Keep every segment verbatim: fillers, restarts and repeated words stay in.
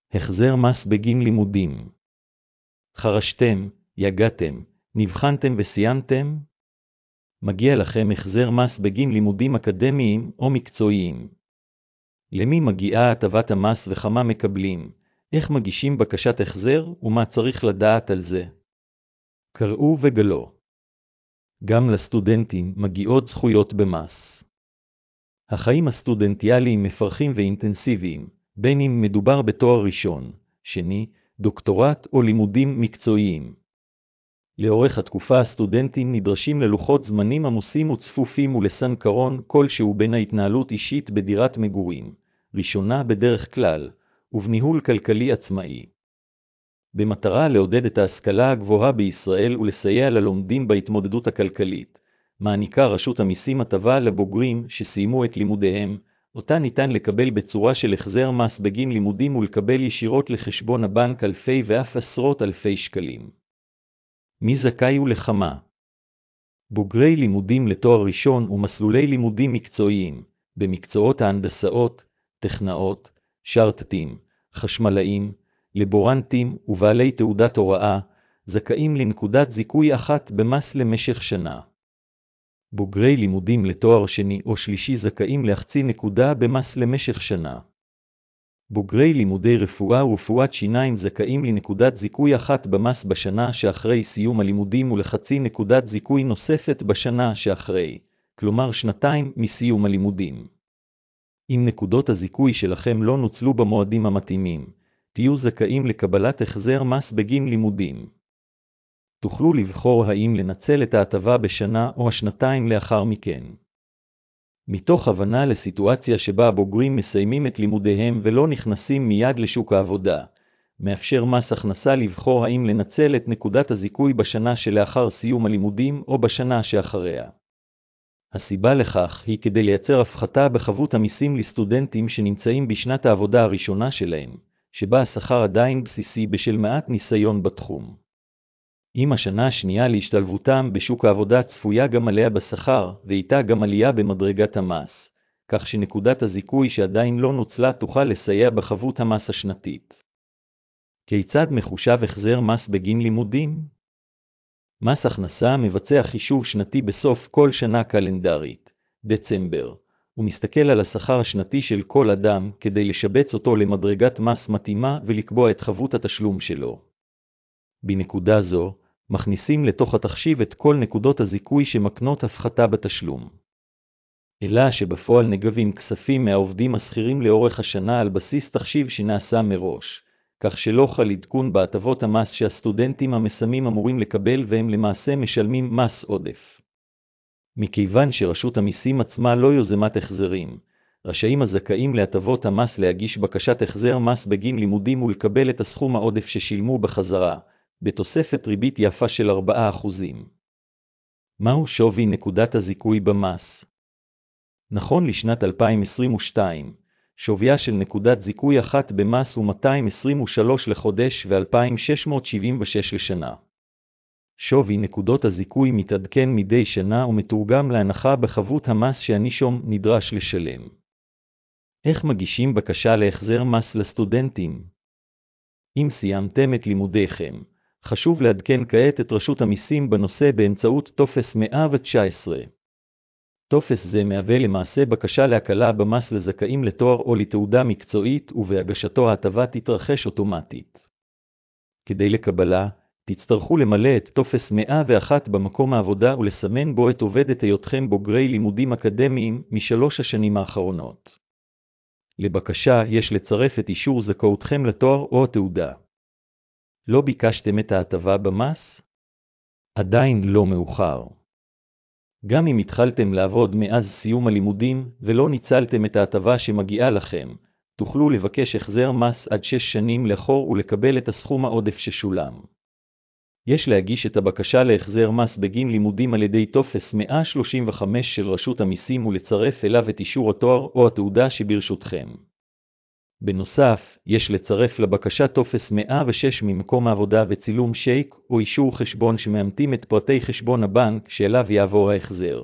החזר מס בגין לימודים. חרשתם, יגעתם, נבחנתם וסיימתם? מגיע לכם החזר מס בגין לימודים אקדמיים או מקצועיים. למי מגיעה הטבת המס וכמה מקבלים? איך מגישים בקשת החזר ומה צריך לדעת על זה? קראו וגלו. גם לסטודנטים מגיעות זכויות במס. החיים הסטודנטיאליים מפרכים ואינטנסיביים, בין אם מדובר בתואר ראשון, שני, דוקטורט או לימודים מקצועיים. לאורך התקופה הסטודנטים נדרשים ללוחות זמנים עמוסים וצפופים ולסנכרון כלשהו בין ההתנהלות אישית בדירת מגורים, ראשונה בדרך כלל, ובניהול כלכלי עצמאי. במטרה לעודד את ההשכלה הגבוהה בישראל ולסייע ללומדים בהתמודדות הכלכלית, מעניקה רשות המיסים הטבה לבוגרים שסיימו את לימודיהם, אותה ניתן לקבל בצורה של החזר מס בגין לימודים ולקבל ישירות לחשבון הבנק אלפי ואף עשרות אלפי שקלים. מי זכאי ולכמה? בוגרי לימודים לתואר ראשון ומסלולי לימודים מקצועיים, במקצועות ההנדסאות, טכנאות, שרטטים, חשמלאים, לבורנטים ובעלי תעודת הוראה, זכאים לנקודת זיכוי אחת במס למשך שנה. בוגרי לימודים לתואר שני או שלישי זכאים לחצי נקודה במס למשך שנה. בוגרי לימודי רפואה ורפואת שיניים זכאים לנקודת זיכוי אחת במס בשנה שאחרי סיום הלימודים ולחצי נקודת זיכוי נוספת בשנה שאחרי, כלומר שנתיים מסיום הלימודים. אם נקודות הזיכוי שלכם לא נוצלו במועדים המתאימים, תהיו זכאים לקבלת החזר מס בגין לימודים. תוכלו לבחור האם לנצל את ההטבה בשנה או השנתיים לאחר מכן. מתוך הבנה לסיטואציה שבה הבוגרים מסיימים את לימודיהם ולא נכנסים מיד לשוק העבודה, מאפשר מס הכנסה לבחור האם לנצל את נקודת הזיכוי בשנה שלאחר סיום הלימודים או בשנה שאחריה. הסיבה לכך היא כדי לייצר הפחתה בחבות המיסים לסטודנטים שנמצאים בשנת העבודה הראשונה שלהם, שבה השכר עדיין בסיסי בשל מעט ניסיון בתחום. אם השנה השנייה להשתלבותם בשוק העבודה צפויה גם עליה בשכר, ואיתה גם עלייה במדרגת המס, כך שנקודת הזיכוי שעדיין לא נוצלה תוכל לסייע בחבות המס השנתית. כיצד מחושב החזר מס בגין לימודים? מס הכנסה מבצע חישוב שנתי בסוף כל שנה קלנדרית, דצמבר, ומסתכל על השכר השנתי של כל אדם כדי לשבץ אותו למדרגת מס מתאימה ולקבוע את חבות התשלום שלו. בנקודה זו, מכניסים לתוך התחשיב את כל נקודות הזיכוי שמקנות הפחתה בתשלום. אלא שבפועל נגבים כספים מהעובדים השכירים לאורך השנה על בסיס תחשיב שנעשה מראש, כך שלא חל עדכון בהטבות המס שהסטודנטים המסיימים אמורים לקבל והם למעשה משלמים מס עודף. מכיוון שרשות המיסים עצמה לא יוזמת החזרים, רשאים הזכאים להטבות המס להגיש בקשת החזר מס בגין לימודים ולקבל את הסכום העודף ששילמו בחזרה, בתוספת ריבית יפה של ארבעה אחוזים. מהו שווי נקודת הזיכוי במס? נכון לשנת אלפיים עשרים ושתיים, שוויה של נקודת זיכוי אחת במס הוא מאתיים עשרים ושלוש לחודש ו-אלפיים שש מאות שבעים ושש לשנה. שווי נקודות הזיכוי מתעדכן מדי שנה ומתורגם להנחה בחבות המס שהנישום נדרש לשלם. איך מגישים בקשה להחזר מס לסטודנטים? אם סיימתם את לימודיכם, חשוב לעדכן כעת את רשות המיסים בנושא באמצעות טופס מאה תשע עשרה. טופס זה מהווה למעשה בקשה להקלה במס לזכאים לתואר או לתעודה מקצועית ובהגשתו ההטבה תתרחש אוטומטית. כדי לקבלה, תצטרכו למלא את טופס מאה ואחת במקום העבודה ולסמן בו את עובדת היותכם בוגרי לימודים אקדמיים משלוש השנים האחרונות. לבקשה יש לצרף את אישור זכאותכם לתואר או התעודה. לא ביקשתם את ההטבה במס? עדיין לא מאוחר. גם אם התחלתם לעבוד מאז סיום הלימודים ולא ניצלתם את ההטבה שמגיעה לכם, תוכלו לבקש החזר מס עד שש שנים לאחור ולקבל את הסכום העודף ששולם. יש להגיש את הבקשה להחזר מס בגין לימודים על ידי טופס מאה שלושים וחמש של רשות המיסים ולצרף אליו את אישור התואר או התעודה שברשותכם. בנוסף, יש לצרף לבקשה טופס מאה ושש ממקום העבודה וצילום שייק או אישור חשבון שמאמתים את פרטי חשבון הבנק שאליו יעבור ההחזר.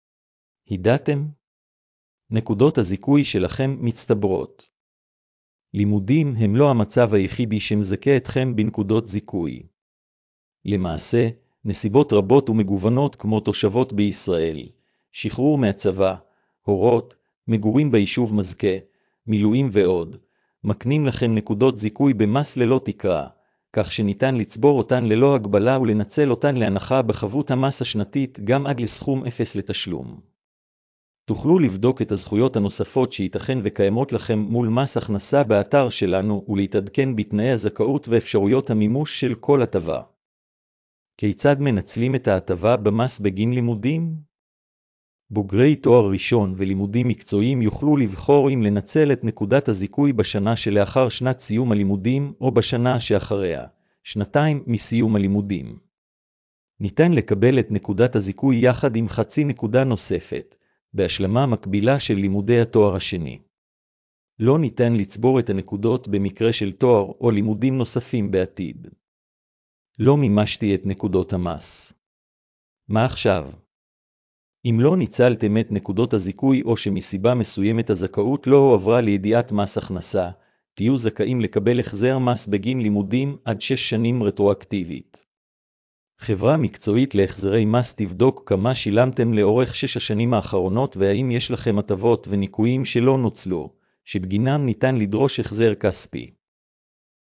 הידעתם? נקודות הזיכוי שלכם מצטברות. לימודים הם לא המצב היחידי שמזכה אתכם בנקודות זיכוי. למעשה, נסיבות רבות ומגוונות כמו תושבות בישראל, שחרור מהצבא, הורות, מגורים ביישוב מזכה, מילואים ועוד, מקנים לכם נקודות זיכוי במס ללא תקרה, כך שניתן לצבור אותן ללא הגבלה ולנצל אותן להנחה בחבות המס השנתית גם עד לסכום אפס לתשלום. תוכלו לבדוק את הזכויות הנוספות שייתכן וקיימות לכם מול מס הכנסה באתר שלנו ולהתעדכן בתנאי הזכאות ואפשרויות המימוש של כל הטבה. כיצד מנצלים את ההטבה במס בגין לימודים? בוגרי תואר ראשון ולימודים מקצועיים יוכלו לבחור אם לנצל את נקודת הזיכוי בשנה שלאחר שנת סיום הלימודים או בשנה שאחריה, שנתיים מסיום הלימודים. ניתן לקבל את נקודת הזיכוי יחד עם חצי נקודה נוספת, בהשלמה מקבילה של לימודי התואר השני. לא ניתן לצבור את הנקודות במקרה של תואר או לימודים נוספים בעתיד. לא מימשתי את נקודות המס. מה עכשיו? אם לא ניצלתם את נקודות הזיכוי או שמסיבה מסוימת הזכאות לא הועברה לידיעת מס הכנסה, תהיו זכאים לקבל החזר מס בגין לימודים עד שש שנים רטרואקטיבית. חברה מקצועית להחזרי מס תבדוק כמה שילמתם לאורך שש השנים האחרונות והאם יש לכם הטבות וניקויים שלא נוצלו, שבגינם ניתן לדרוש החזר כספי.